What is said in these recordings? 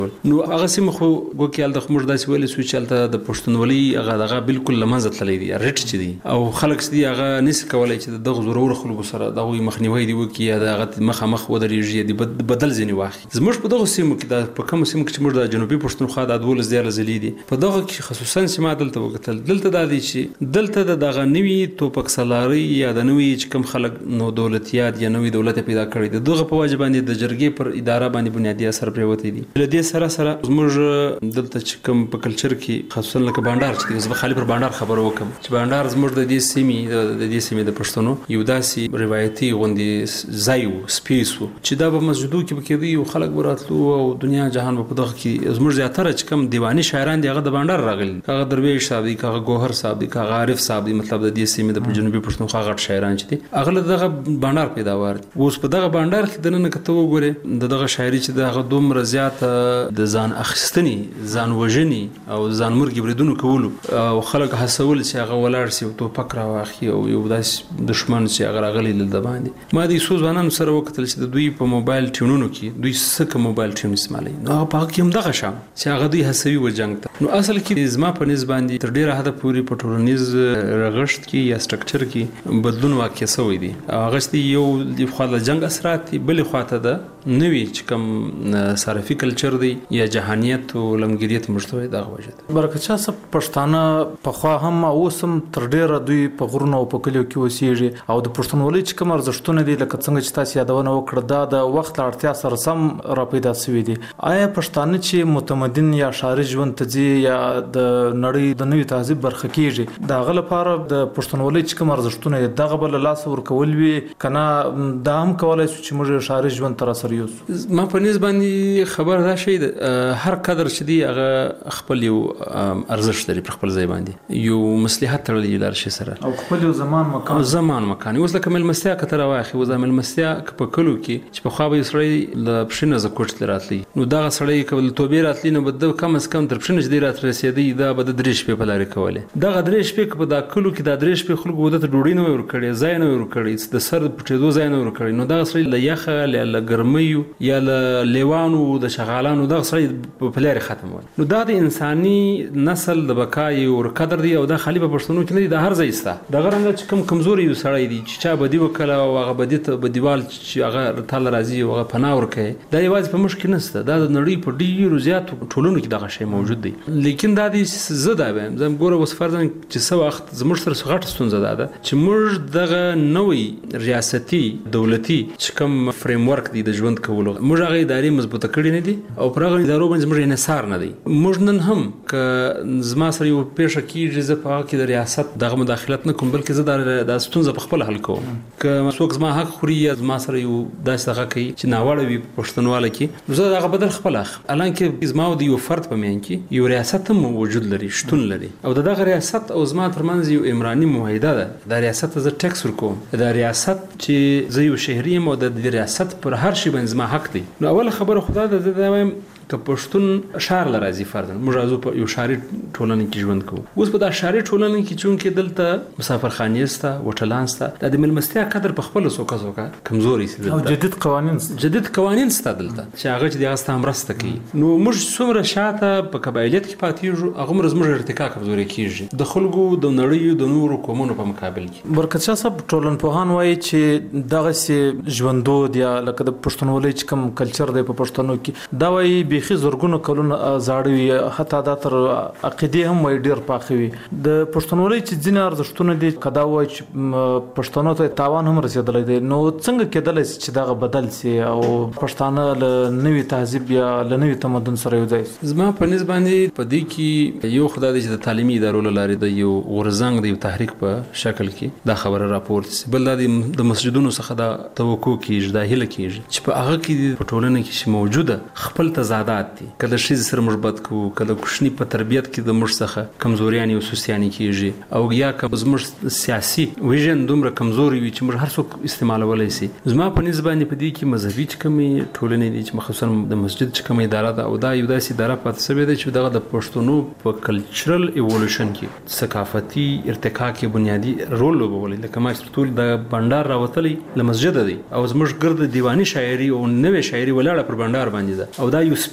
نو هغه سیمه خو ګوکیال د موږ داسې ویل سو چې هلته د پښتونولي هغه بالکل له منځه تللی دي ریټ چې دي او خلک چې دي هغه نشي کولی چې دغه زورور خلکو سره د هغوی مخنیوی دي وکړي یا د هغه مخامخ ودرېږي د بدل ځینې واخلي. زموږ په دغو سیمو کې په کومو سیمو کې چې موږ د جنوبي پښتونخوا د 12 دیارلس ضلعې دي په دغه کې خصوصا چې ما دلته وکتل دلته دا دی چې دلته د دغه نوي توپک سالاري یا د نوي چې کوم خلک نو دولتیات یا نوي دولت پیدا کړی دي دغه په وجه باندې د جرګې پر اداره باندې بنیادي اثر پرېوتی دي. له دې سره زموږ دلته چې کوم په کلچر کې خصوصا لکه بانډار چې زه خالي پر بانډار خبرو وکم چې بانډار زموږ د دې سیمې د پښتنو یو داسې روایتي غوندې ځای و سپیس و چې دا به مسجدو کې به کېدی او خلک به راتلو او دنیا جهان به په دغه کې زموږ زیاتره چې کوم دیواني شاعران دي هغه د بانډار راغلي هغه درویش صاحب دي هغه ګوهر صاحب دي هغه عارف صاحب دي مطلب د دې سیمې د جنوبي پښتونخوا غټ شاعران چې دي هغه له دغه بانډار پیداوار دي. اوس په دغه بانډار کې دننه کته وګوره دغه شاعري چې دغه دومره زیات د ځان اخیستنی ځان وژني او ځان مرګ بریدونو کولو او خلک هڅول چې هغه ولاړ سي او توپک راواخلي او یو داسې دشمن چې هغه راغلی دلته باندې ما د څو ځوانانو سره وکتل چې د دوی په موبایل ټیونونو کې دوی څه موبایل ټیون استعمالوي نو هغه په هغه کې هم دغه شان چې هغه دوی هڅوي و جنګ ته. نو اصل کې زما په نسبت باندې تر ډیره حده پورې په ټولنیز رغښت کې یا سټرکچر کې بدلون واقع شوی دی. هغه یو د خپل جنگ اثرات بل خواته ده نوی چې کوم صرفي کلچر دی یا جهانیت او لمګریت مشتوي دغه وجه برکت شاه صاحب پښتانه په خوا هم اوسم تر ډیره دوی په غرونو او په کلیو کې وسیږي او د پښتونولۍ چې کوم ارزښتونه دي لکه څنګه چې تاسو یادونه وکړه دا د وخت اړتیا سره سم را پیدا شوي دي. آیا پښتانه چې متمدن یا ښاري ژوند ته ځي یا د نړۍ د نوي تهذیب برخه کیږي د هغه لپاره د پښتونولۍ چې کوم ارزښتونه دي دغه بل لاس ورکول وي کنه دا هم کولای شو چې موږ ښاري ژوند تر سره یوسو. ما په نسبت باندې خبر دا شي هر قدر چې دی هغه خپل یو ارزښت لري په خپل ځای باندې یو مصلحت تړلی لار شي سره او خپل یو زمان مکان اوس لکه ملمستیا کتر واخی و زمل ملمستیا په کلو کې چې په خو به سړی ل پښینه ز کوټ راتلی نو دا سړی کول توبې راتلی نو بده کم از کم تر پښینه دې رات رسیدي دا به د درېش په لارې کوله دا درېش په دا کلو کې دا درېش په خلکو ودته ډوډۍ نه ور کړي ځای نه ور کړي د سر پټېدو ځای نه ور کړي نو دا سړی ل یخه ل ګرمیو یا ل لیوانو د شغالانو دا سړی په لارې ختم ول نو دا د انساني نسل د بقای او قدر دی او دا خالی په پښتنو کې نه دی د هر ځای ستا د غرنګ چې کوم کمزوري یو سړی دی چې چا بدی وکړه او هغه بدی ته بدیوال چې هغه تعالی راضي او هغه پناه ورکړي دا یوازې په مشکل نشته دا د نړۍ په ډیرو زیات ټولونو کې دغه شی موجود دی لیکن دا د زده وایم زم ګوره وس فرضاً چې څو وخت زموږ سره غټ ستونزه ده چې موږ دغه نوې ریاستي دولتي چې کوم فریم ورک دی د ژوند کولو موږ هغه ادارې مضبوطه کړې نه دي او پر هغه ادارو باندې موږ انحصار نه دی موږ نن هم ک زما سره یو پیښه کیږي زه په هغه کې د ریاست دغه مداخلت نه کوم بلکې زه د ستونزه په خپل حل کوم که څوک زما حق خوري یا زما سره یو داسې هغه کوي چې ناوړه وي پښتونواله کې زه دغه بدل خپل اخ الان کې زما د یو فرد په میان کې یو ریاست هم وجود لري شتون لري او دغه ریاست او زما ترمنځ یو عمراني معاهده ده د ریاست زه ټیکس ورکوم د ریاست چې زه یو شهري یم او د ریاست پر هر شي باندې زما حق دی نو اول خبره خدا د زه وایم که پښتون شهر لرازي فرضاً موږ راځو په یو شهري ټولنه کې ژوند کوو اوس په دا شهري ټولنه کې چونکې دلته مسافرخانې سته هوټلان سته د ملمستیا قدر په خپل سوکا کمزوري سي او جدید قوانين سته دلته چې هغه چې هغه ستاسو مرسته کوي نو موږ څومره شاته په قبایلیت کې پاتېږو هغه موږ ارتقا کمزوري کیږي د خلکو د نړۍ د نورو قومونو په مقابل کې. برکت شاه صاحب ټولنپوهان وایي چې دغه سي ژوندود یا لکه د پښتونولۍ چې کوم کلچر دی په پښتنو کې دا وایي بيخي زورګونو کلونه زاړوي حتی دا تر عقیده هم وایي ډیر پاخوي د پښتونولۍ چې ځینې ارزښتونه دي کدا وایي چې پښتنو ته تاوان هم رسیدلی دی نو څنګه کېدلی شي چې دغه بدل سي او پښتانه له نوي تهذیب یا له نوي تمدن سره یو ځای زما په نسبت باندې په دې کې یو خدای دی چې د تعلیمي ادارو لارې د یو غورځنګ د یو تحریک په شکل کې دا خبره راپورته سي بل د مسجدونو څخه دا توقع کیږي دا هیله کیږي چې په هغه کې په ټولنه کې موجوده خپل تضادات دي کله شي سره مربوط کو کله کوشنی په تربیت کې د مر څخه کمزوریان او سوسیانی کیږي او یا که زموږ سیاسي ویژن دومره کمزوري وي چې موږ هر څوک استعمالولای شي زما په نسبت باندې په دې کې مذهبي کمې ټولنې دي چې مخصوصا د مسجد کمې اداره ده او دا یو داسې اداره پاتې شوې ده چې دغه د پښتونو په کلچرل ایوولوشن کې ثقافتي ارتقا کې بنیادی رول لوبولی لکه ما چې ټول د بندر راوتلی له مسجد دی او زموږ ګرد دیوانی شاعري او نوې شاعري ولاړه پر بندر باندې ده او دا یو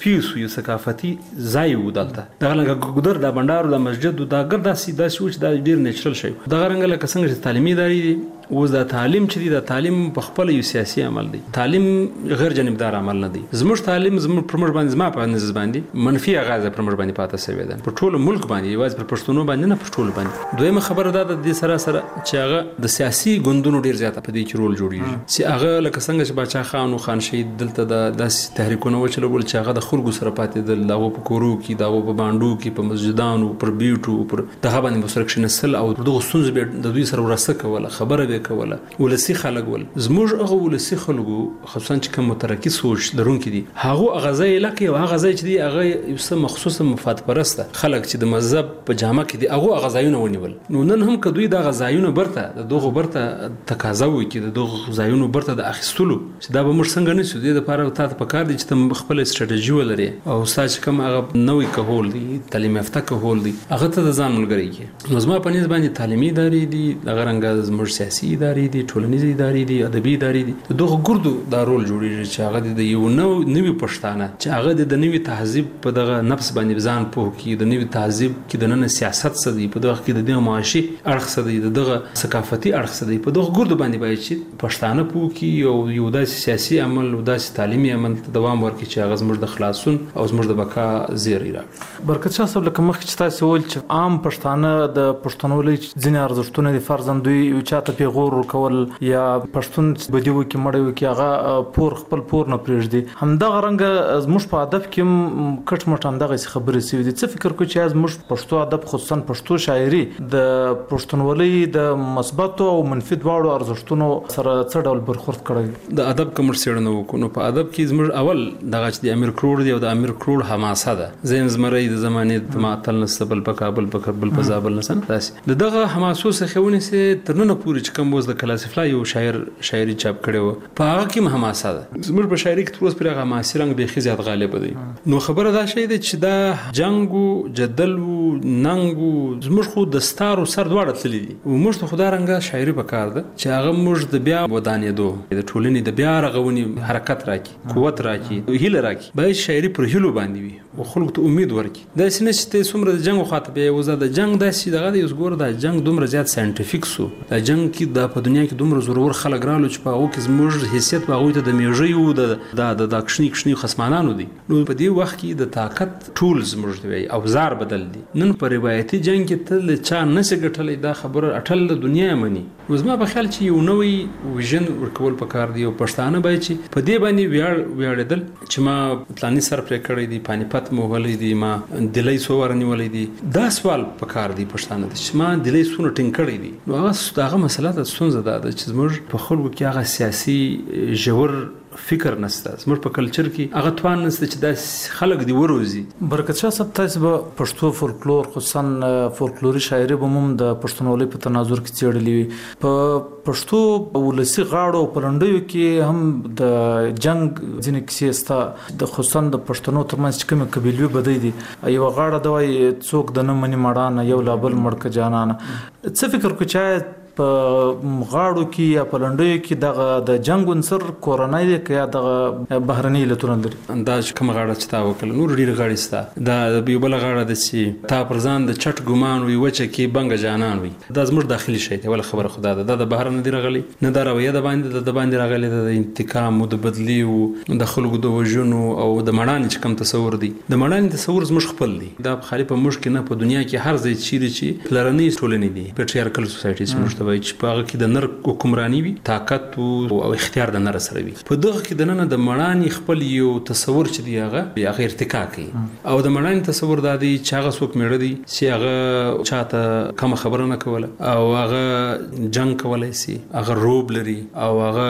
تفیس یو ثقافتي ځای و دلته دغه لکه ګودر د بندارو د مسجد دا ګرداسي داسې و چې دا ډېر نیچرل شی دغه رنګه لکه څنګه چې تعلیمي ادارې دي اوس دا تعلیم چې دی دا تعلیم په خپل یو سیاسي عمل دی تعلیم غیر جانبدار عمل نه دی زموږ تعلیم زموږ پر موږ باندې زما په نظر باندې منفي اغاز پر موږ باندې پاتې شوی دی په ټول ملک باندې یوازې پر پښتونو باندې نه پر ټول باندې دویمه خبره ده د دې سره چې هغه د سیاسي ګوندونو ډیر زیاته په دې کې رول جوړیږي چې هغه لکه څنګه چې باچا خان او خان شهید دلته د داسې تحریکونه وچلول چې هغه د خلکو سره پاتې د لاغو په کورو کې دغه په باندو کې په مسجدانو پر بیوټو پر دغه باندې مسرکشن سل او دغه ستونزې به د دوی سره ورسته کوله خبره به کوله ولسی خلک ول زموږ هغه ولسی خلکو خصوصا چې کوم مترقي سوچ لرونکي دي هغه غزا علاقې او هغه ځای چې دی هغه یو څه مخصوص مفاد پرسته خلک چې د مذهب په جامه کې دي هغه غزایونه ونیول نو نن هم کدوې د غزایونه برته د دغه برته تقاضا وکړي د دغه غزایونه برته د اخیستلو چې دا به موږ څنګه نه شو د لپاره ته په کار دي چې خپل استراتیژي ولري او ساج کوم هغه نوې کهول دي تعلیم یافته کهول دي هغه ته د ځان ملګری کې نو زما په نسبت باندې تعلیمي ادارې دي دغه رنګه زموږ سیاسي ادارې دي ټولنیزې ادارې دي ادبي ادارې دي دغه ګردو دا رول جوړیږي چې هغه د یو نوې پښتانه چې هغه د نوې تهذیب په دغه نفس باندې ځان پوه کړي د نوې تهذیب کې د نن سیاست څه دی په دغه کې د دغه معاشي اړخ څه دی دغه ثقافتي اړخ څه دی په دغه ګردو باندې باید چې پښتانه پوه کړي او یو داسې سیاسي عمل او داسې تعلیمي عمل ته دوام ورکړي چې هغه زموږ د خلاصون او زموږ د بقا زیری راکړي برکت شاه صاحب لکه مخکې چې تاسو ویل چې عام پښتانه د پښتونولۍ ځینې ارزښتونه دي فرضاً دوی یو چاته پیغور ورکول یا پښتون بدیو کې مړیو کې هغه پور خپل پور نه پرېږدي همدغه رنګه زموږ په ادب کې کټ مټ همدغه خبرې سوي دي څه فکر کوئ چې زموږ پښتو ادب خصوصا پښتو شاعري د پښتونولۍ د مثبتو او منفي دواړو ارزښتونو سره څه ډول برخورد کړی د ادب کوم څېړنه وکړو نو په ادب کې زموږ اول دغه چې د امیر کروړ دی او د امیر کروړ حماسه ده زین زمری د زمانې د معطل نسبل په کابل په زابل نسن داسې دغه حماسو څخه ونیسه تر نن پورې چې کوم وز د کلاسیفلا یو شاعري چاپ کړي و په هغه کې حماسه ده زموږ په شاعري کې تر اوسه پر هغه حماسي رنګ به زیات غالب دی نو خبره دا شي چې دا جنگ او جدل او ننګ زموږ خو د ستارو سر دواړه تللی دي او موږ ته خدای رنګه شاعري پکار ده چې هغه موږ د بیا ودانېدو د ټولنې د بیا رغونی حرکت راکړي قوت راکړي هیله راکړي باید شاعري پر هیلو باندې وي او خلکو ته امید ورکړي دا سینه چې څومره د جنگ خاطبه وزه د جنگ داسې دغه د یوزګور د جنگ دومره زیات ساينټیفیک سو د جنگ کې د په دنیا کې دومره زورور خلک رالو چې په هغه کې زموږ حیثیت په هغه ته د میږي د کښنی خصمانانو دي نو په دې وخت کې د طاقت ټولز موږ دی اوزار بدل دي نن په روایتي جنگ کې تل چا نسې ګټلې دا خبره اټل د دنیا مني وزما په خیال چې یو نوې ویژن ورکول پکار دی او پښتانه باید چې په دې باندې ویاړېدل چې ما پلاني سر پرې کړی دی پانیپت مو ولې دی ما دلې سو ورنیولې دي دا سوال پکار دی پښتانه چې ما دلې سونه ټینګ کړی دی نو هغه مسله د ستونزه ده چې زموږ په خلکو کې هغه سیاسي ژور فکر نشته زموږ په کلچر کې هغه توان نشته چې د خلک دی وروزي برکت شاه صاحب تاسو به پښتو فولکلور خصوصا فولکلوري شاعري به هم د پښتونولۍ په تناظر کې څېړلې وي په پښتو ولسی غاړو پرندیو کې هم د جنگ ځینې کیسې ستا د خصوصا د پښتنو ترمنځ چې کومه قبیلوي بدۍ دي یو غاړه دوی څوک د نه منی مړانه یو لابل مړک جانانه څه فکر کو چې په غاړو کې یا په لنډیو کې دغه د جنگ عنصر کورنۍ دی که یا دغه بهرني علتونه لري دا کوم غاړه چې تا وکړه نور ډېر غاړې ستا دا یو بل غاړه ده چې تا پر ځان د چټ ګمان وي وچه کې بنګ جانان وي دا زموږ داخلي شی دی ولا خبره خدا ده د بهر نه دی راغلی نه دا رویه د باندې راغلی د انتقام او د بدلی او د خلکو د وژنو او د مړانې چې کوم تصور دی د مړانې تصور زموږ خپل دی دا خالي په مشکل نه په دنیا کې هر ځای چیرې چې پلرنی ټولنې دي پیټریارکل سوسایټیز موږ وایي چې په هغه کې د نر حکمرانی وي طاقت او اختیار د نر سره وي په دغه کې د نن د مړانې خپل یو تصور چې دی هغه ارتقا کوي او د مړانې تصور د دې چې هغه څوک میړه دی چې هغه چاته کوم خبره نه کوله او هغه جنگ کولای شي هغه روب لري او هغه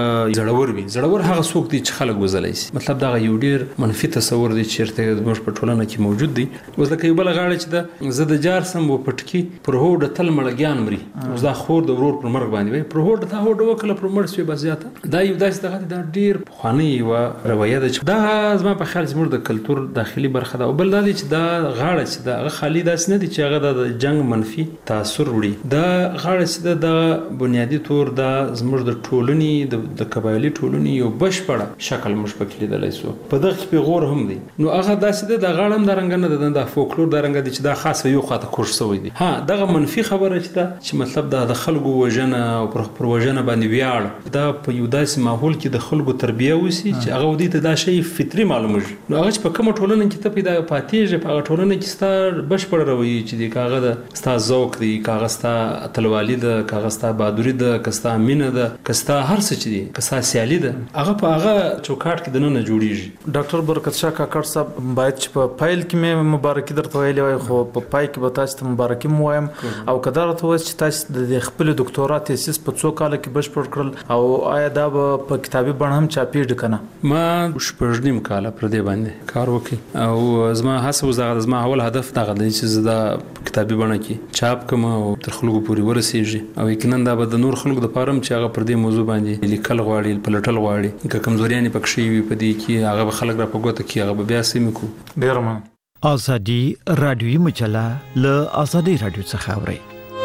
زړور هغه څوک دی چې خلک وزلای شي مطلب دا یو ډیر منفي تصور دی چې موږ په ټولنه کې موجود دی اوس لکه یو بل غاړه چې د زده جار سم و پټکی پر هو د تل مړګیان مري اوس دا خور د د ورور پر مرګ باندې وي پر هوډ دا هوډ وکړه پر مړ شوی بس زیاته دا یو داسې دغه دا ډیر خواني و روایت ده دا زما په خیال زموږ د کلچر داخلي برخه ده او بل دا چې دا غاړه چې دا خالی داس نه دي چې هغه د جنگ منفي تاثیر وړي دا غاړه چې د بنیادی تور دا زموږ د ټولنې د قبایلی ټولنې یو بشپړه شکل موږ پکې لیدلای سو په دغه کې پیغور هم دي نو هغه داسې د غاړم د رنګ نه د فولکلور د رنګ دي چې دا خاصه یو خاطر کوش سوی دي ها دغه منفي خبره چې مطلب دا د خلکو وژنه او پر وژنه باندې ویاړ دا په یو داسې ماحول کې د خلکو تربیه وسی چې هغه ودی ته دا شی فطری معلومه نو هغه په کومه ټولنه کې ته پیدا پاتېږي په هغه ټولنه کې ستار بشپړ روي چې د کاغه د ستا ذوق دی کاغه ستا تلوالی ده کاغه ستا بهادری ده کستا مینه ده کستا هر څه چې دی کستا سیالي ده هغه په هغه چوکاټ کې دنه جوړیږي ډاکټر برکت شاه کاکړ صاحب باید چې په فایل کې مې مبارکي درته ویلې وای خو په پای کې به تاسو ته مبارکي مو وایم او کدار ته وایي چې تاسو د خپل ډاکټورا تیسیس په څو کال کې بشپړ کړل او آیا دا په کتابي بڼه هم چاپېږي کنه ما شپږ کال پر دې باندې کار وکړ او زما هڅه وزغه زما اول هدف دغه دی چې زدا کتابي بڼه کې چاپ کوم او تر خلکو پورې ورسیږي او یقینا دا به د نور خلکو د پاره چې هغه پر دې موضوع باندې لیکل غواړي پلټل غواړي که کمزوريانې پکښې وي په دې کې هغه خلک را پګوته کې هغه بیا سیمه کو ډیر ما ازادي رادیوي مجله له ازادي رادیو څخه اوري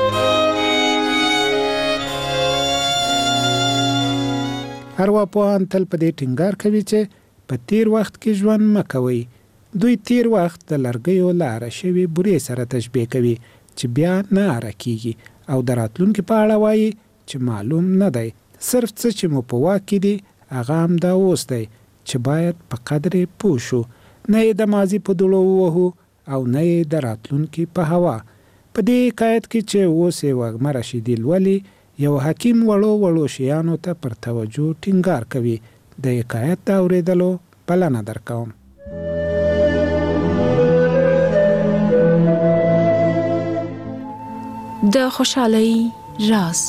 ارواپوهان تل په دې ټینګار کوي چې په تیر وخت کې ژوند مکوي دوی تیر وخت د لرګیو لاره شوی بورې سره تشبیه کوي چې بیا نه ارکیږي او د راتلونکي په اړه وایي چې معلوم نه دی صرف څه چې مو په واک کې دي هغه هم دا اوس دی چې باید په قدر پوه شو نه یې د ماضي په دوړو ووهو او نه یې د راتلونکي په هوا په دې حکایت کې چې اوس یې وږمه رشیدي لولي یو حکیم وړو شیانو ته پر توجه ټینګار کوي د حکایت د اورېدلو بلنه درکوم د خوشحالۍ راز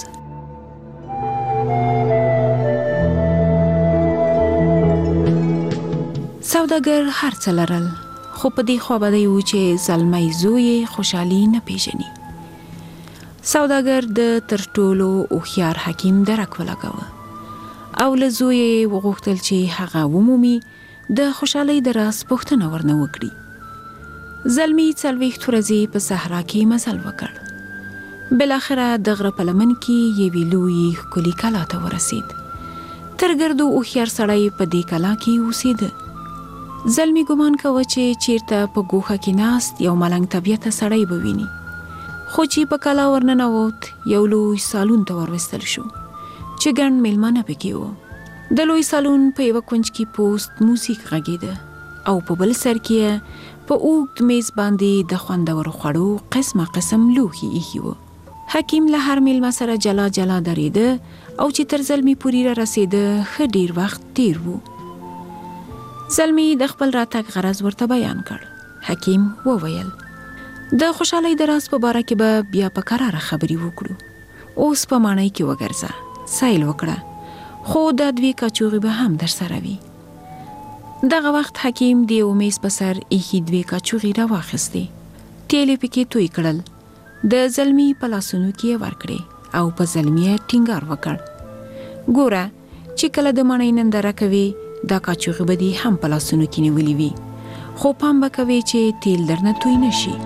سوداګر هر څه لرل خو په دې خوا به دی و چې زلمی زوی خوشحالي نه پیژني سوداګر د تر ټولو هوښیار حکیم درک ولګاوه او له زوی یې وغوښتل چې هغه ومومي د خوشحالۍ د راز پوښتنه ورنه وکړي زلمی 40 ورځې په صحرا کې مزل وکړ بالاخره د غره په لمن کې یوې لویې ښکلې کلا ته ورسید تر ګردو هوښیار سړی په دې کلا کې اوسېده زلمی ګمان کوه چې چیرته په ګوښه کې ناست یو ملنګ طبیعته سړی به ویني خو چې په کلا ورننوت یو لوی سالون ته وروستل شو چې ګڼ میلمانه پکې وو د لوی سالون په یوه کونج کې پوست موسیق غږېده او په بل سر کې په اوږد میز باندې د خوندورو خوړو قسمه قسم لوښي ایښي وو حکیم له هر میلمه سره جلا جلا درېده او چې تر زلمی پورې را رسېده ښه ډېر وخت تیر وو زلمی د خپل راتګ غرض ورته بیان کړ حکیم وویل د خوشحالۍ د راز په باره کې به بیا په قراره خبرې وکړو اوس په ماڼۍ کې وګرځه سایل وکړه خو دا 2 کاچوغې به هم در سره وي دغه وخت حکیم د یو میز په سر ایښي 2 کاچوغې راواخیستې تیل یې پکې توی کړل د زلمی په لاسونو کې یې ورکړې او په زلمی یې ټینګار وکړ ګوره چې کله د ماڼۍ ننداره کوي دا کاچوغې به دې هم په لاسونو کې نیولې وي خو پام به کوي چې تیل درنه توی نشي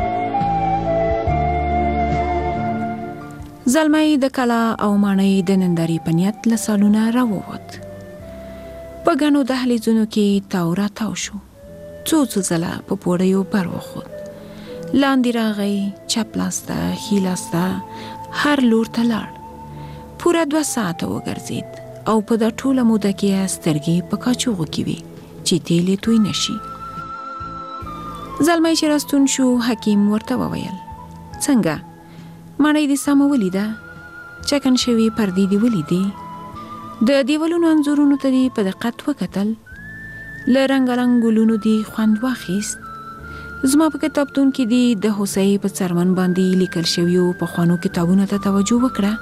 زلمی د کلا او ماڼۍ د نندارې په نیت له سالونه راووت په ګڼو دهلیزونو کې تاو را تاو شو څو ځله په پوړیو بر وخوت لاندې راغی چپ لاسته ښي لاسته هر لور ته لاړ پوره 2 ساعته وګرځېد او په دا ټوله موده کې سترګې په کاچوغو کې وي چې تیل یې توی نشي زلمی چې راستون شو حکیم ورته وویل څنګه ماڼۍ دې سمه ولیده چکن شوي پردې دې ولیدې د دیوالونو انځورونو ته دې په دقت وکتل له رنګارنګ ګلونو دې خوند واخیست زما په کتابتون کې دې د هوسۍ په څرمن باندې لیکل شویو پخوانو کتابونو ته توجه وکړه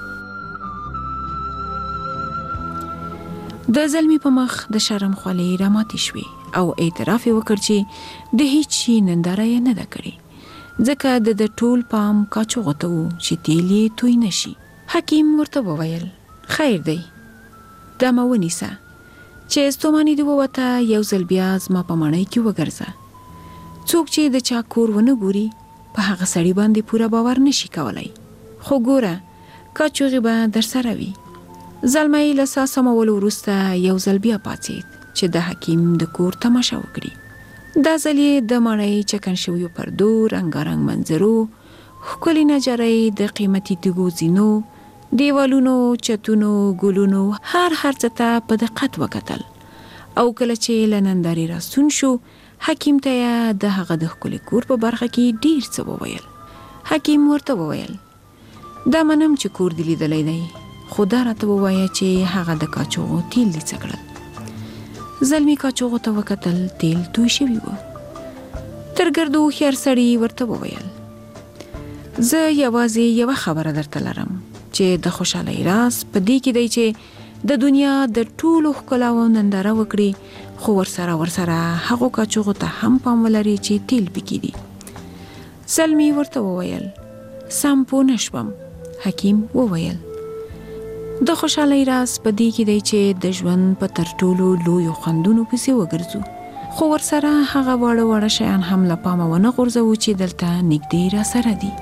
د زلمی په مخ د شرم خولې راماتې شوې او اعتراف یې وکړ چې د هیڅ شي ننداره یې نه ده کړې ځکه د ټول پام کاچوغو ته و چې تیل یې توی نشي حکیم ورته وویل خیر دی دا ما ونیسه چې ستوماني دی ووته یو ځل بیا زما په ماڼۍ کې وګرځه څوک چې د چا کور ونه ګوري په هغه سړي باندې پوره باور نشي کولای خو ګوره کاچوغې به در سره وي زلمی له سا سمولو وروسته یو ځل بیا پاڅېد چې د حکیم د کور تماشه وکړي دا ځل یې د ماڼۍ چکن شویو پردو رنګارنګ منظرو ښکلي نجارۍ د قیمتي تیږو زینو دیوالونو چتونو ګلونو هر څه ته په دقت وکتل او کله چې له نندارې راستون شو حکیم ته یې د هغه د ښکلي کور په برخه کې ډیر څه وویل حکیم ورته وویل دا منم چې کور دی لیدلی دی خو دا راته ووایه چې هغه د کاچوغو تیل دي څه کړل زلمی کاچوغو ته وکتل تیل توی شوي و تر ګردو هوښیار سړي ورته وویل زه یوازې یوه خبره درته لرم چې د خوشحالۍ راز په دې کې دی چې د دنیا د ټولو ښکلاو ننداره وکړي خو ورسره هغو کاچوغو ته هم پام ولري چې تیل پکې دي زلمی ورته وویل سم پوه نشوم حکیم وویل د خوشحالۍ راز په دې کې دی چې د ژوند په تر ټولو لویو خوندونو پسې وګرځو خو ورسره هغه واړه شیان هم له پامه ونه غورځوو چې دلته نږدې راسره دي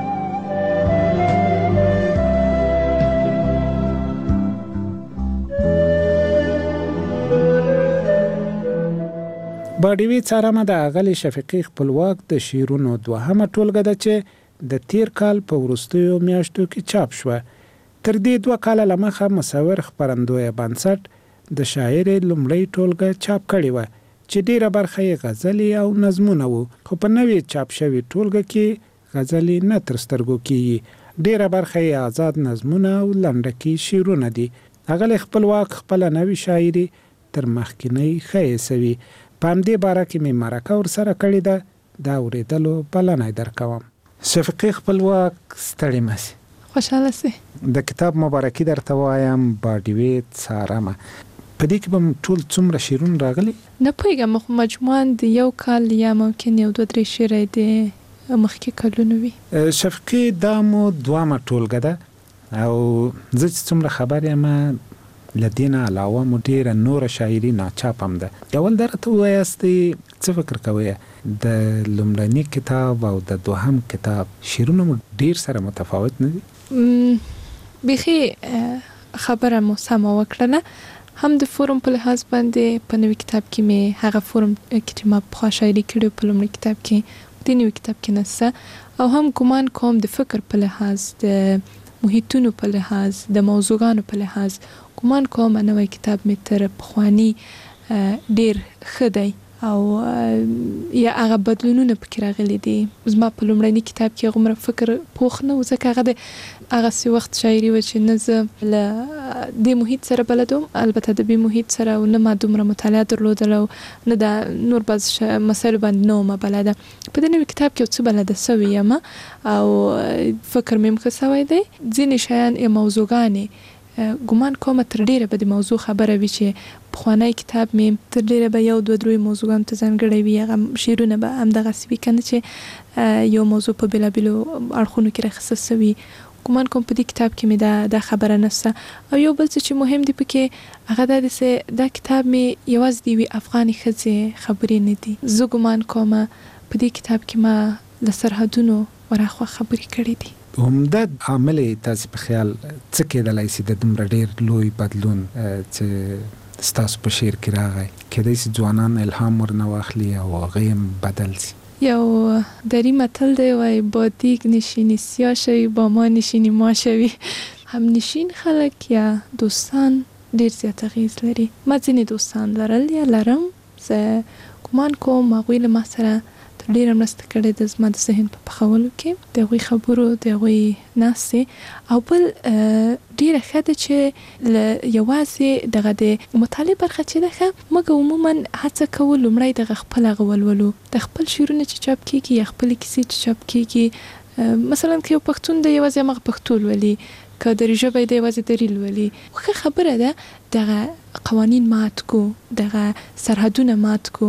باډیوي څارمه د اغلې شفیقي خپلواک د شعرونو دوهمه ټولګه ده چې د تیر کال په وروستیو میاشتو کې چاپ شوه. تر دې 2 کاله لمخه مصور خپرندوی بنسټ د شاعر لومړی ټولګه چاپ کړې وه چې ډیره برخه یې غزلې او نظمونه وو، خو په نوې چاپ شوي ټولګه کې غزلې نه تر سترګو کېږي، ډیره برخه یې آزاد نظمونه او لنډکي شعرونه دي. اغلې خپلواک خپله نوې شاعري تر مخکینۍ ښه ایسوي. په همدې باره کې مې مرکه ورسره کړې ده، دا اورېدلو بلنه درکوم. شفیقي خپلواک ستړې مشي، خوشحاله سي. د کتاب مبارکي درته وایم، باډیوي څارمه. په دې کې به ټول څومره شعرونه راغلي؟ نه پوهېږم، خو مجموعاً د 1 کال یا ممکن 2-3 شعرې د مخکې کلونو وي. شفیقي دا مو دوامه ټولګه ده او زه چې څومره خبر یم لدینه علاوه مو ډیره نور شاعري ناچاپ هم ده. اول درته وایاستئ څه فکر کوئ د لومړني کتاب او د دوهم کتاب شعرونه مو ډیر سره متفاوت نه دي؟ بیخي خبره مو سمه وکړله، هم د فورم په لحاظ باندې په نوي کتاب کې مې هغه فورم چې ما پخوا شاعري کړې په لومړي کتاب کې د نوي کتاب کې نسته، او هم ګمان کوم د فکر په لحاظ، د محیطونو په لحاظ، د موضوعانو په لحاظ ګمان کوم نوی کتاب مې تر پخواني ډیر ښه دی او یا هغه بدلونونه پکې راغلي دي. زما په لومړني کتاب کې غومره فکر پوخ نه و، ځکه هغه د هغسې وخت شاعري وه چې نه زه له دې محیط سره بلد وم، البته د بې محیط سره، او نه ما دومره مطالعه درلودله او نه د نور بعض مسایلو باندې نه ومه بلده. په دې نوي کتاب کې یو څه بلده سوې یم او فکر مې هم ښه سوی دی. ځینې شیان یا موضوعګانې ګمان کوم تر ډیره به د موضوع خبره وي چې پخوانی کتاب مې تر ډیره به 1-2 موضوعګانو ته ځانګړی وي، هغه شعرونه به همدغسې وي، که نه چې یو موضوع په بېلابېلو اړخونو کې راخیسته سوي. ګمان کوم په دې کتاب کې مې دا خبره نشته. او یو بل څه چې مهم دی پکې هغه دا دی چې دا کتاب مې یوازې د یوې افغانې ښځې خبرې نه دي. زه ګمان کوم په دې کتاب کې ما له سرحدونو ورهاخوا خبرې کړې دي. همدا عامل تاسو په خیال څه کېدلی شي د دومره ډېر لوی بدلون چې ستاسو په شعر کې راغی؟ کېدای شي ځوانان الهام ورنه واخلي او هغه هم بدل شي. یو دری متل دی وایي بادیک نشینی سیاه شوی با ما نشینی ما شوی. هم نشین خلک یا دوستان ډېر زیات اغېز لري. ما ځینې دوستان لرل یا لرم، زه ګمان کوم هغوی له ما سره تر ډیره مرسته کړې ده زما د ذهن په پخولو کې، د هغوی خبرو، د هغوی ناستې. او بل ډیره ښه ده چې یوازې دغه د مطالعې برخه چې ده ښه، موږ عموما هڅه کوو لومړی دغه خپل هغه ولولو، د خپل شعرونه چې چاپ کېږي یا خپلې کیسې چې چاپ کېږي. مثلا که یو پښتون دی یوازې همغه پښتو لولي، که دري ژبی دی یوازې دري لولي. ښه خبره ده دغه قوانین مات کو، دغه سرحدونه مات کو.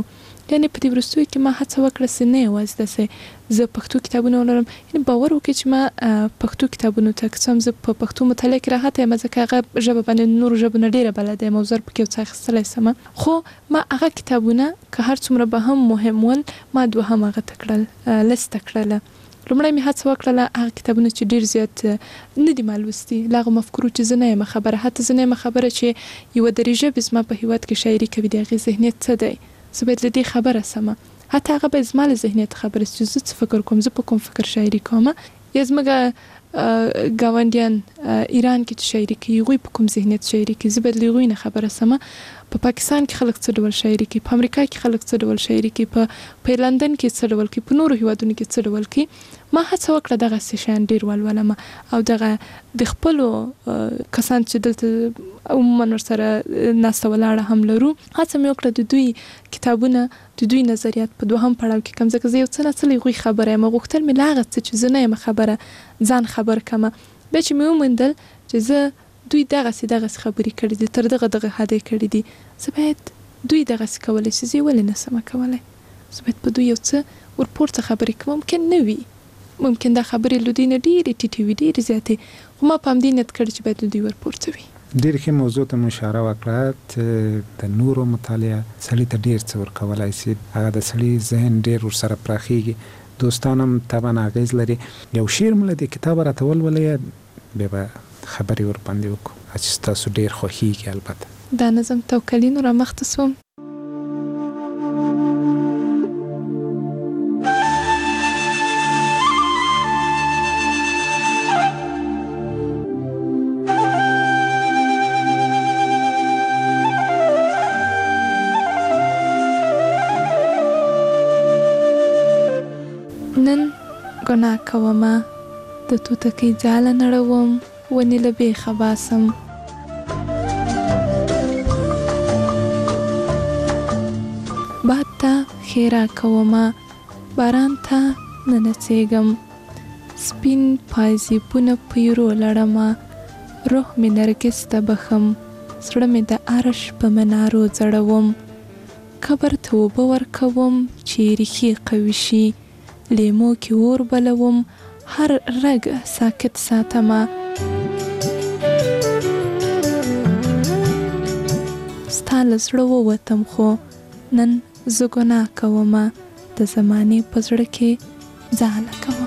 یعنی په دې وروستیو کې ما هڅه وکړه چې نه یوازې داسې زه پښتو کتابونه ولرم، یعنی باور وکړئ چې ما پښتو کتابونو ته که څه هم زه په پښتو مطالعه کې راحته یم، ځکه هغه ژبه باندې نورو ژبو نه ډېره بلده یم او زر پکې یو څه اخیستلی شم، خو ما هغه کتابونه که هر څومره به هم مهم ول ما دوهم هغه ته کړل، لسته کړله. لومړی مې هڅه وکړله هغه کتابونه چې ډېر زیات نه دي ما لوستي، له هغو مفکورو چې زه نه یم خبره، حتی زه نه یم خبره چې یوه درې ژبې زما په هېواد کې شاعري کوي، د هغې ذهنیت څه دی، زه باید له دې خبره سمه، حتی هغه باید زما له ذهنیت خبره چې زه څه فکر کوم، زه په کوم فکر شاعري کوم، یا زموږ ګاونډیان ایران کې چې شاعري کوي هغوی په کوم ذهنیت شاعري کوي، زه باید له هغوی نه خبره سمه. په پاکستان کې خلک څه ډول شاعري کوي، په امریکا کې خلک څه ډول شاعري کوي، په لندن کې څه ډول کوي، په نورو هیوادونو کې څه ډول کوي. ما هڅه وکړه دغسې شیان ډېر ولولم او دغه د خپلو کسان چې دلته عموما ورسره ناسته ولاړه هم لرو، هڅه مې وکړه د دوی کتابونه، د دوی نظریات په دوهم پړاو کې کم، ځکه زه یو څه نه څه له هغوی خبره یم، غوښتل مې له هغه څه چې زه نه یم خبره ځان خبر کړمه. بیا چې مې وموندل چې زه دوی دغسې خبرې کړي دي، تر دغه حده کړي دي، زه باید دوی دغسې کولی شي، زه یې ولې نه سمه کولی، زه باید په دوی یو څه ورپورته خبرې کوم، ممکن نه وي، ممکن دا خبرې له دوی نه ډېرې ټیټې وي، ډېرې زیاتې، خو ما په همدې نیت کړی چې باید له دوی ورپورته وي. ډېر ښه موضوع ته مو اشاره وکړه چې د نورو مطالعه سړي ته ډېر څه ورکولی شي، هغه د سړي ذهن ډېر ورسره پراخېږي، دوستان هم طبعا اغېز لري. یو شعر مو له دې کتابه راته ولولئ، بیا به خبرې ورباندې وکړو چې ستاسو ډېر خوښېږي. البته دا نظم توکلینو را مخته سوم. نن ګناه کومه د توتکۍ ځاله نړوم، ونې له بیخه باسم، باد ته ښېرا کومه، باران ته نه نڅېږم، سپین پایزیبونه پیرو لړمه، روح مې نرګس ته بخم، زړه مې د عرش په منارو ځړوم، قبر ته اوبه ورکوم چې ریښې قوي شي، لیمو کې اور بلوم، هر رګ ساکت ساتمه، ستا له زړه ووتم خو نن زه ګناه کومه، د زمانې په زړه کې ځاله کوم.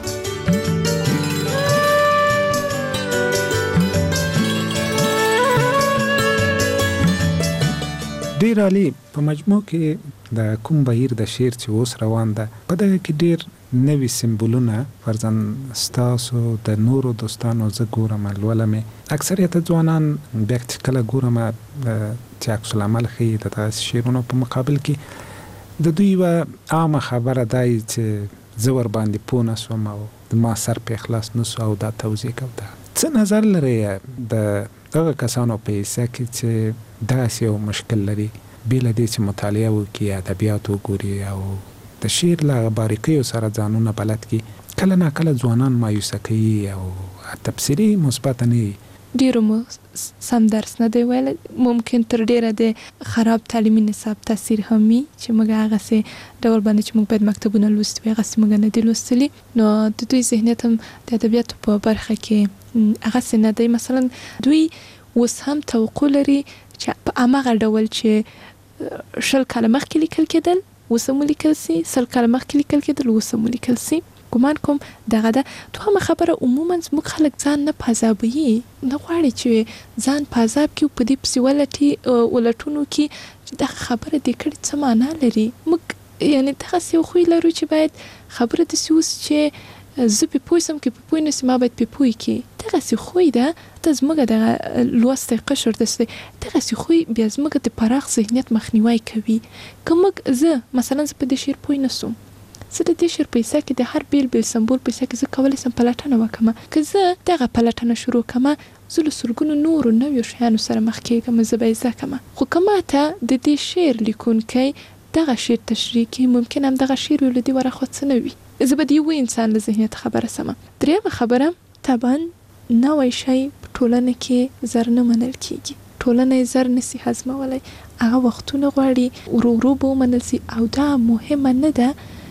ډېر عالی. په مجموع کې د کوم بهیر د شعر چې اوس روان ده په دغه کې ډېر نوي سمبولونه فرضاً ستاسو د نورو دوستانو زه ګورم لولم، اکثریت ځوانان بیا چې کله ګورم چې عکس العمل ښیي د دغسې شعرونو په مقابل کې د دوی یوه عامه خبره دا چې زه ورباندې پوه نه سوم او ما سر پې خلاص نه سو او دا توضیح کوم. څه نظر لرئ د هغه کسانو په حصه کې چې داسې یو مشکل لري، بې له دې چې مطالعه وکړي، ادبیات وګوري او د شعر له باریکیو سره ځانونه بلد کړي، کله ناکله ځوانان مایوسه کوي او تبصرې مثبته نه وي؟ ډېرو مو سم درس نه دی ویلی، ممکن تر ډېره د خراب تعلیمي نصاب تاثیر هم وي چې موږ هغسې ډول باندې چې موږ باید مکتبونه لوستي وي هغسې موږ نه دي لوستلي، نو د دوی ذهنیت هم د ادبیاتو په برخه کې هغسې نه دی. مثلا دوی اوس هم توقع لري چې په هماغه ډول چې 20 کاله مخکې لیکل کېدل اوس هم ولیکل سي، 100 کاله مخکې لیکل کېدل اوس هم ولیکل سي. ګمان کوم دغه ده. دوهمه خبره، عموما زموږ خلک ځان نه په عذابوي، نه غواړي چې ځان په عذاب کې په دې پسې ولټونو کې چې دغه خبره دې کړې څه معنا لري. موږ یعنې دغسې یو خوی لرو چې باید خبره داسې اوس چې زه پې پوه سم که پې پوه نه سي ما باید پې پوه کړي، دغسې خوی ده. ته زموږ دغه لوستی قشر داسې دی، دغسې خوی بیا زموږ د پراخ ذهنیت مخنیوی کوي. که موږ مثلا زه په دې شعر پوه نه سوم، زه د دې شعر په حصه کې د هر بیل سمبول په حصه کې زه کولی سم پلټنه وکړم، که زه دغه پلټنه شروع کړم زه له سلګونو نورو نویو شیانو سره مخ کېږم، زه به یې زده کړم. خو که ماته د دې شعر لیکونکی دغه شعر تشریح کړي، ممکن هم دغه شعر یو له دې ورخوت څه نه وي، زه به د یوه انسان له ذهنیت خبره سمه. درېیمه خبره، طبعا نوی شی په ټولنه کې زر نه منل کېږي، ټولنه یې زر نسي هضمولی هغه وختونه غواړي ورو به ومنل سي او دا مهمه نه ده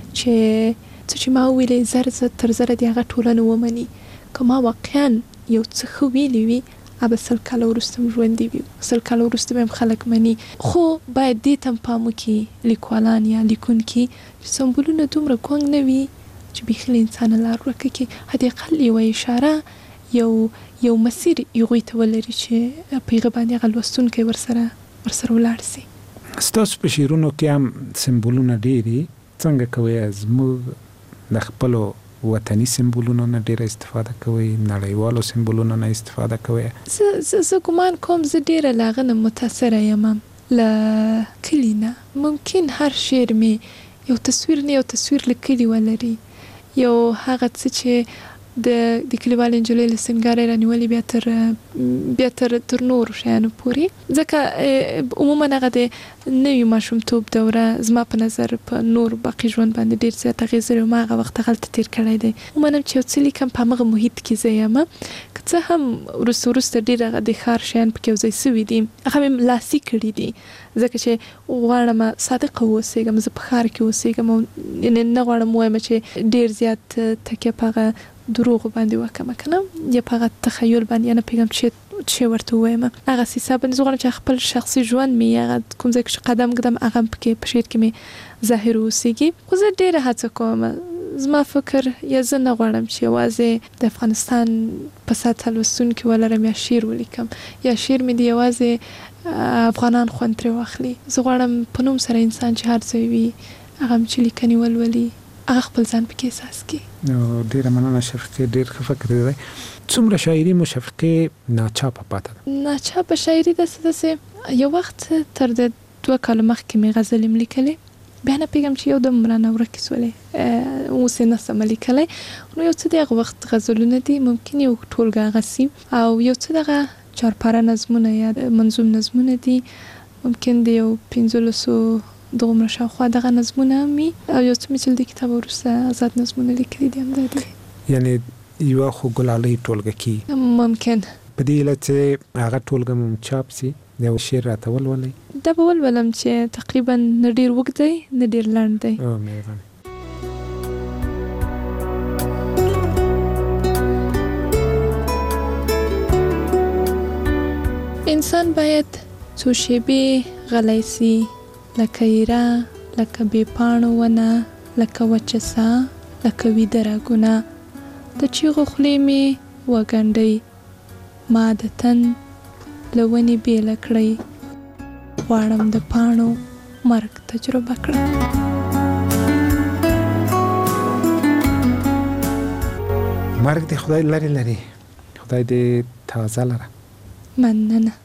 چې ما ویلې زر تر زره دی هغه ټولنه ومني که ما واقعا یو څه ښه ویلي وي ابه 100 کاله وروسته م ژوندي وي 100 کاله وروسته به هم خلک مني خو باید دې ته هم پام وکړي لیکوالان یا لیکونکي چې سمبولونه دومره ګونګ نه وي چې بیخي له انسانه لار ورکه کړي حداقل یوه اشاره یو مسیر هغوی ته ولري چې په هغه باندې هغه لوستونکی ورسره ولاړ سي. ستاسو په شعرونو کې هم سمبولونه ډېرې څنګه کوئ زموږ د خپلو وطني سمبولونو نه ډېره استفاده کوئ نړیوالو سمبولونو نه استفاده کوئ؟ زه ګمان کوم زه ډېره له هغه نه متاثره یم له کلي نه. ممکن هر شعر مې یو تصویر له کلي ولري یو هغه څه چې د کلیوالې نجلۍ له سینګاره یې رانیولې بیا تر نورو شیانو پورې ځکه عموما هغه د نوي ماشومتوب دوره زما په نظر په نور باقي ژوند باندې ډېر زیات اغېز لري او ما هغه وخت هغلته تېر کړی دی. عموما هم چې یو څه لیکم په همغه محیط کې زه یم که څه هم وروسته ډېر هغه د ښار شیان پکې یو ځای سوي دي هغه مې لاسي کړي دي ځکه چې غواړم صادقه واوسېږم زه په ښار کې اوسېږم او نه غواړم ووایم چې ډېر زیات تکیه په هغه دروغ باندې وکم کنه یا په هغه تخیل باندې نه پیغام چې ورته وایم هغه سیسه باندې زه غواړم چې خپل شخصي ژوند مې هغه کوم ځای کې قدم هغه پکې په شعر کې مې ظاهر اوسېږي خو زه ډېره هڅه کوم زما فکر یا زه نه غواړم چې یوازې د افغانستان په سطحه لوستونکي ولرم یا شعر ولیکم یا شعر مې د یوازې افغانان خوند ترې واخلي. زه غواړم په نوم سره انسان چې هر ځای وي هغه چې لیکنې ولولي هغه خپل ځان پکې احساس کړي. نو ډېره مننه شفقې ډېر ښه فکر دی. څومره شاعري مو شفقې ناچاپه پاته ده؟ ناچاپه شاعري داسې یو وخت تر د 2 کاله مخکې مې غزلې م لیکلې بیا نه پوهېږم چې یو دم رانه ورکې سولې اوس یې نسم لیکلی نو یو څه د هغه وخت غزلونه دي ممکن یو ټولګه هغه سي او یو څه دغه چارپاره نظمونه یا منظوم نظمونه دي ممکن د یو 15 دومره شاوخوا دغه نظمونه مې او یو څه مې چې د کتاب وروسته آزاد نظمونه لیکلي دي همدا دي. یعنې یوه خو ګلالۍ ټولګه کې ممکن په دې هیله چې هغه ټولګه مو چاپ سي یو شعر راته ولولئ. دا به ولولم چې تقریبا نه ډېر اوږد دی نه ډېر لنډ دی. مهرباني. انسان باید څو شیبې غلی سي لکه ایره لکه بې پاڼو ونه لکه وچه ساه لکه ویده رګونه د چیغو خولې مې وګنډئ ما د تن له ونې بېله کړئ غواړم د پاڼو مرګ تجربه کړم. مرګ دې خدای لري خدای دې تازه لره. مننه.